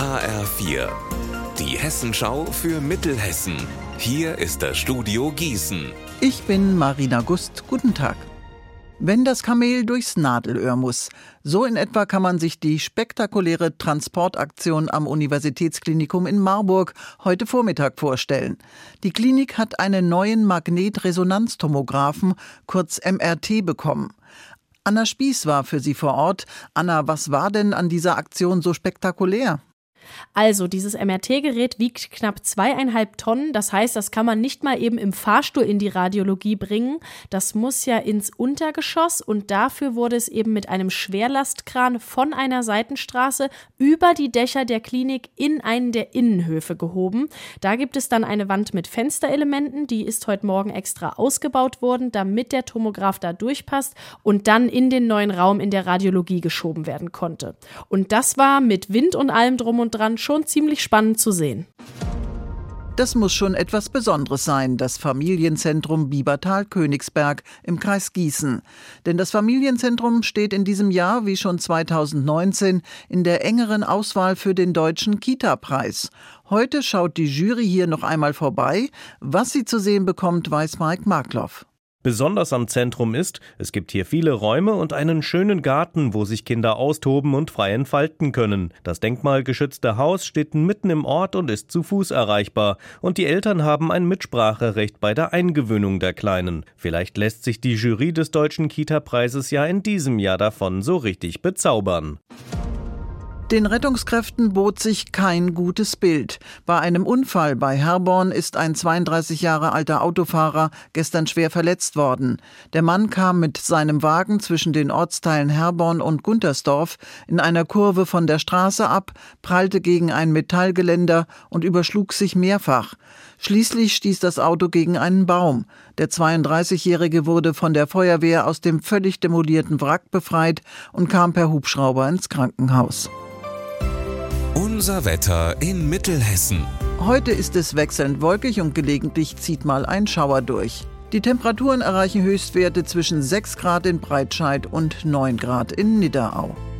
HR4, die Hessenschau für Mittelhessen. Hier ist das Studio Gießen. Ich bin Marina Gust. Guten Tag. Wenn das Kamel durchs Nadelöhr muss. So in etwa kann man sich die spektakuläre Transportaktion am Universitätsklinikum in Marburg heute Vormittag vorstellen. Die Klinik hat einen neuen Magnetresonanztomographen, kurz MRT, bekommen. Anna Spieß war für sie vor Ort. Anna, was war denn an dieser Aktion so spektakulär? Also, dieses MRT-Gerät wiegt knapp 2,5 Tonnen. Das heißt, das kann man nicht mal eben im Fahrstuhl in die Radiologie bringen. Das muss ja ins Untergeschoss und dafür wurde es eben mit einem Schwerlastkran von einer Seitenstraße über die Dächer der Klinik in einen der Innenhöfe gehoben. Da gibt es dann eine Wand mit Fensterelementen, die ist heute Morgen extra ausgebaut worden, damit der Tomograph da durchpasst und dann in den neuen Raum in der Radiologie geschoben werden konnte. Und das war mit Wind und allem drum und dran schon ziemlich spannend zu sehen. Das muss schon etwas Besonderes sein, das Familienzentrum Biebertal-Königsberg im Kreis Gießen. Denn das Familienzentrum steht in diesem Jahr, wie schon 2019, in der engeren Auswahl für den Deutschen Kita-Preis. Heute schaut die Jury hier noch einmal vorbei. Was sie zu sehen bekommt, weiß Mike Markloff. Besonders am Zentrum ist, es gibt hier viele Räume und einen schönen Garten, wo sich Kinder austoben und frei entfalten können. Das denkmalgeschützte Haus steht mitten im Ort und ist zu Fuß erreichbar. Und die Eltern haben ein Mitspracherecht bei der Eingewöhnung der Kleinen. Vielleicht lässt sich die Jury des Deutschen Kita-Preises ja in diesem Jahr davon so richtig bezaubern. Den Rettungskräften bot sich kein gutes Bild. Bei einem Unfall bei Herborn ist ein 32 Jahre alter Autofahrer gestern schwer verletzt worden. Der Mann kam mit seinem Wagen zwischen den Ortsteilen Herborn und Guntersdorf in einer Kurve von der Straße ab, prallte gegen ein Metallgeländer und überschlug sich mehrfach. Schließlich stieß das Auto gegen einen Baum. Der 32-Jährige wurde von der Feuerwehr aus dem völlig demolierten Wrack befreit und kam per Hubschrauber ins Krankenhaus. Unser Wetter in Mittelhessen. Heute ist es wechselnd wolkig und gelegentlich zieht mal ein Schauer durch. Die Temperaturen erreichen Höchstwerte zwischen 6 Grad in Breitscheid und 9 Grad in Nidderau.